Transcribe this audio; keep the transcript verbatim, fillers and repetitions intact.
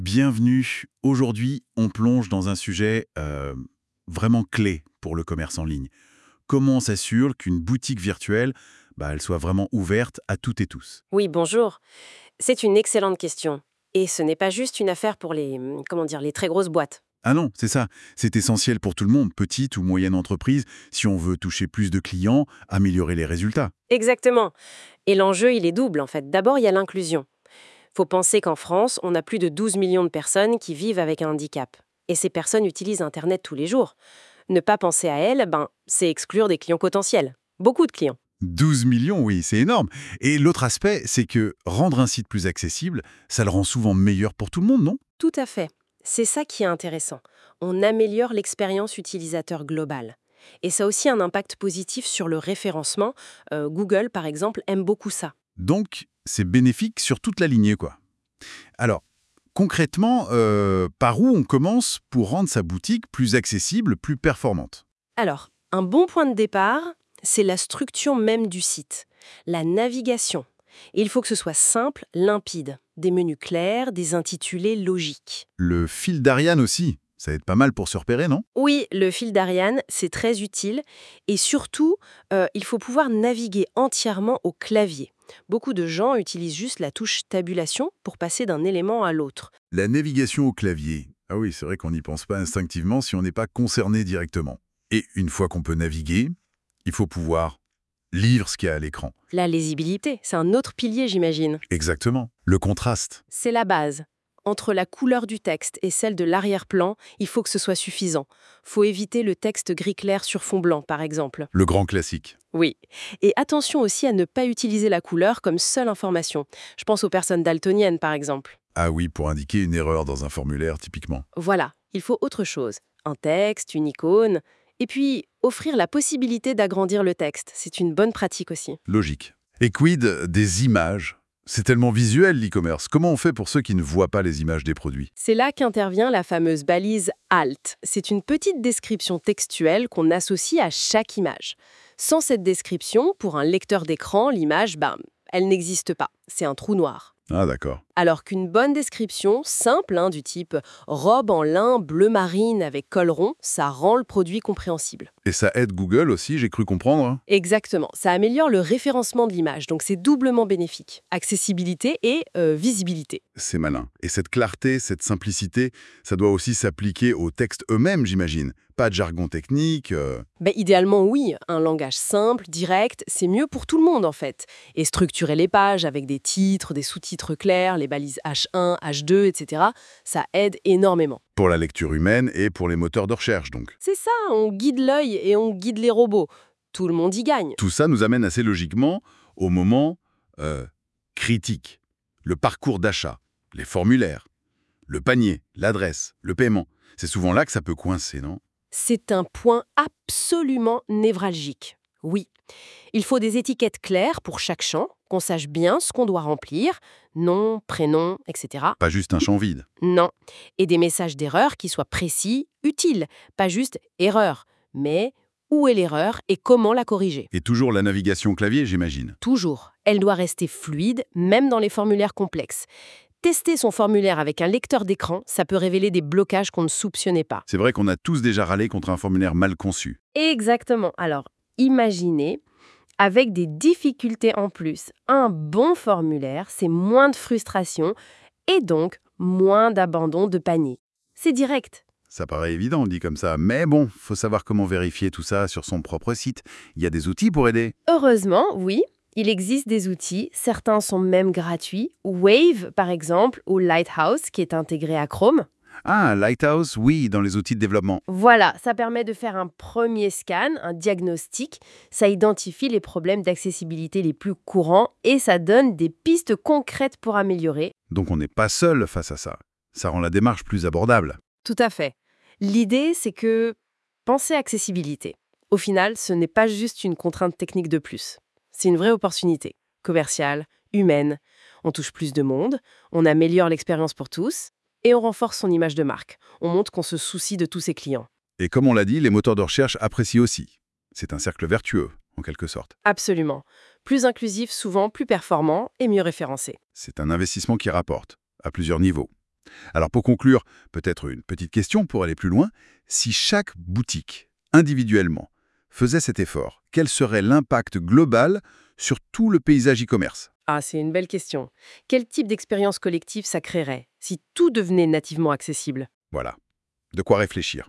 Bienvenue. Aujourd'hui, on plonge dans un sujet euh, vraiment clé pour le commerce en ligne. Comment on s'assure qu'une boutique virtuelle, bah, elle soit vraiment ouverte à toutes et tous? Oui, bonjour. C'est une excellente question. Et ce n'est pas juste une affaire pour les, hum, comment dire, les très grosses boîtes. Ah non, c'est ça. C'est essentiel pour tout le monde, petite ou moyenne entreprise, si on veut toucher plus de clients, améliorer les résultats. Exactement. Et l'enjeu, il est double, en fait. D'abord, il y a l'inclusion. Faut penser qu'en France, on a plus de douze millions de personnes qui vivent avec un handicap. Et ces personnes utilisent Internet tous les jours. Ne pas penser à elles, ben, c'est exclure des clients potentiels. Beaucoup de clients. douze millions, oui, c'est énorme. Et l'autre aspect, c'est que rendre un site plus accessible, ça le rend souvent meilleur pour tout le monde, non? Tout à fait. C'est ça qui est intéressant. On améliore l'expérience utilisateur globale. Et ça a aussi un impact positif sur le référencement. Euh, Google, par exemple, aime beaucoup ça. Donc, c'est bénéfique sur toute la lignée, quoi. Alors, concrètement, euh, par où on commence pour rendre sa boutique plus accessible, plus performante? Alors, un bon point de départ, c'est la structure même du site, la navigation. Et il faut que ce soit simple, limpide, des menus clairs, des intitulés logiques. Le fil d'Ariane aussi, ça aide pas mal pour se repérer, non? Oui, le fil d'Ariane, c'est très utile. Et surtout, euh, il faut pouvoir naviguer entièrement au clavier. Beaucoup de gens utilisent juste la touche tabulation pour passer d'un élément à l'autre. La navigation au clavier. Ah oui, c'est vrai qu'on n'y pense pas instinctivement si on n'est pas concerné directement. Et une fois qu'on peut naviguer, il faut pouvoir lire ce qu'il y a à l'écran. La lisibilité, c'est un autre pilier, j'imagine. Exactement. Le contraste. C'est la base. Entre la couleur du texte et celle de l'arrière-plan, il faut que ce soit suffisant. Faut éviter le texte gris clair sur fond blanc, par exemple. Le grand classique. Oui. Et attention aussi à ne pas utiliser la couleur comme seule information. Je pense aux personnes daltoniennes, par exemple. Ah oui, pour indiquer une erreur dans un formulaire, typiquement. Voilà, il faut autre chose. Un texte, une icône. Et puis, offrir la possibilité d'agrandir le texte. C'est une bonne pratique aussi. Logique. Et quid des images? C'est tellement visuel l'e-commerce. Comment on fait pour ceux qui ne voient pas les images des produits? C'est là qu'intervient la fameuse balise Alt. C'est une petite description textuelle qu'on associe à chaque image. Sans cette description, pour un lecteur d'écran, l'image, bam, elle n'existe pas. C'est un trou noir. Ah d'accord. Alors qu'une bonne description, simple, hein, du type robe en lin bleu marine avec col rond, ça rend le produit compréhensible. Et ça aide Google aussi, j'ai cru comprendre, hein. Exactement, ça améliore le référencement de l'image, donc c'est doublement bénéfique. Accessibilité et euh, visibilité. C'est malin. Et cette clarté, cette simplicité, ça doit aussi s'appliquer aux textes eux-mêmes, j'imagine. Pas de jargon technique. euh, Ben, idéalement, oui, un langage simple, direct, c'est mieux pour tout le monde en fait. Et structurer les pages avec des titres, des sous-titres clairs, les balises H un, H deux, et cetera, ça aide énormément. Pour la lecture humaine et pour les moteurs de recherche, donc. C'est ça, on guide l'œil et on guide les robots. Tout le monde y gagne. Tout ça nous amène assez logiquement au moment euh, critique. Le parcours d'achat, les formulaires, le panier, l'adresse, le paiement. C'est souvent là que ça peut coincer, non? C'est un point absolument névralgique. Oui, il faut des étiquettes claires pour chaque champ, qu'on sache bien ce qu'on doit remplir, nom, prénom, et cetera. Pas juste un champ vide. Non. Et des messages d'erreur qui soient précis, utiles, pas juste erreur, mais où est l'erreur et comment la corriger. Et toujours la navigation clavier, j'imagine. Toujours, elle doit rester fluide, même dans les formulaires complexes. Tester son formulaire avec un lecteur d'écran, ça peut révéler des blocages qu'on ne soupçonnait pas. C'est vrai qu'on a tous déjà râlé contre un formulaire mal conçu. Exactement. Alors, imaginez, avec des difficultés en plus, un bon formulaire, c'est moins de frustration et donc moins d'abandon de panier. C'est direct. Ça paraît évident, dit comme ça, mais bon, faut savoir comment vérifier tout ça sur son propre site. Il y a des outils pour aider. Heureusement, oui, il existe des outils, certains sont même gratuits. Wave, par exemple, ou Lighthouse, qui est intégré à Chrome. Ah, Lighthouse, oui, dans les outils de développement. Voilà, ça permet de faire un premier scan, un diagnostic. Ça identifie les problèmes d'accessibilité les plus courants et ça donne des pistes concrètes pour améliorer. Donc on n'est pas seul face à ça. Ça rend la démarche plus abordable. Tout à fait. L'idée, c'est que penser accessibilité. Au final, ce n'est pas juste une contrainte technique de plus. C'est une vraie opportunité, commerciale, humaine. On touche plus de monde, on améliore l'expérience pour tous et on renforce son image de marque. On montre qu'on se soucie de tous ses clients. Et comme on l'a dit, les moteurs de recherche apprécient aussi. C'est un cercle vertueux, en quelque sorte. Absolument. Plus inclusif, souvent plus performant et mieux référencé. C'est un investissement qui rapporte, à plusieurs niveaux. Alors pour conclure, peut-être une petite question pour aller plus loin. Si chaque boutique, individuellement, faisait cet effort, quel serait l'impact global sur tout le paysage e-commerce? Ah, c'est une belle question. Quel type d'expérience collective ça créerait si tout devenait nativement accessible? Voilà, de quoi réfléchir.